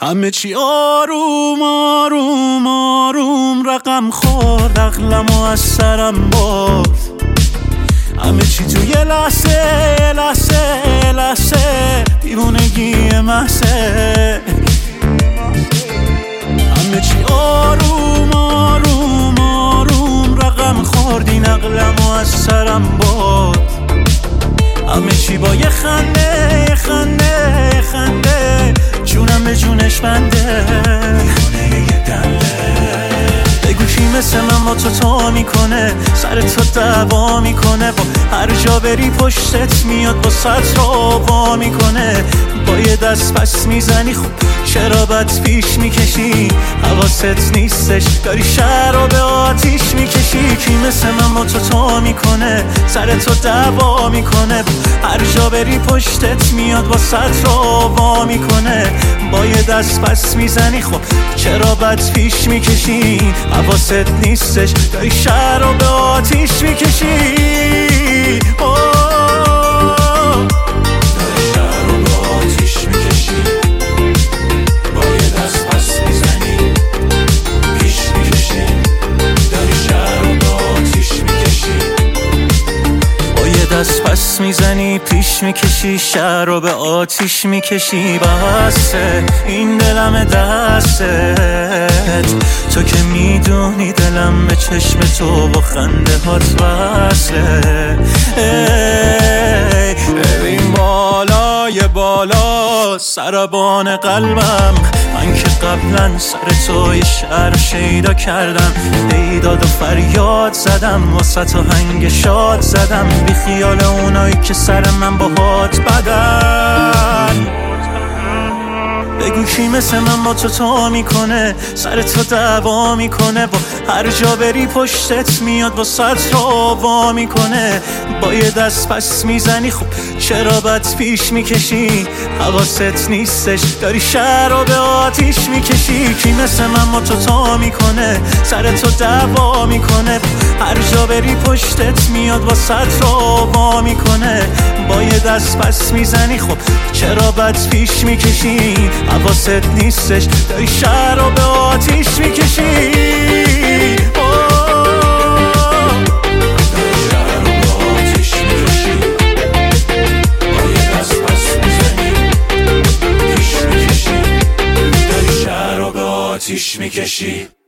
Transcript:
همه چی آروم آروم آروم رقم خورد، عقلمو از سرم برد. همه چی تو یه لحظه لحظه لحظه دیوونگی محضه. همه چی آروم آروم آروم رقم خورد، این عقلمو از سرم برد. همه چی با یه خنده خنده خنده جونم به جونش بنده. یه دنده بگو کی مثل من با تو میکنه، سر تو دعوا میکنه، با هر جا بری پشتت میاد با سطر وا میکنه. با یه دست پس میزنی خب چرا بد پیش میکشی، حواست نیستش داری شهر رو به آتیش میکشی. کی مثل من با تو میکنه، سر تو دعوا میکنه، هر جا بری پشتت میاد با سطر وا میکنه. با یه دست پس میزنی خب چرا بد پیش میکشی، حواست نیستش داری شهر رو به آتیش میکشی. دست پس میزنی پیش میکشی، شهر رو به آتیش میکشی. بسه این دلم دستت، تو که میدونی دلم به چشم تو با خنده هات وصله. ببین بالای بالا سربان قلبم، من که قبلا سر تو یه شعر شیدا کردم، بیداد و فریاد زدم، واسه تو هنگ شاد زدم، بی خیال اونایی که سر من با هات بدن. بگو کی مثل من با تو میکنه، سر تو دعوا میکنه، با هر جا بری پشتت میاد با سطر وا میکنه. با یه دست پس میزنی خب چرا بد پیش میکشی، حواست نیستش داری شهر رو به آتیش میکشی. کی مثل من با تو میکنه، سر تو دعوا میکنه، هر جا بری پشتت میاد با سطر وا میکنه. با یه دست پس میزنی خب چرا بد پیش میکشی، حواست نیستش داری شهر رو به آتیش میکشی. آتیش میکشی.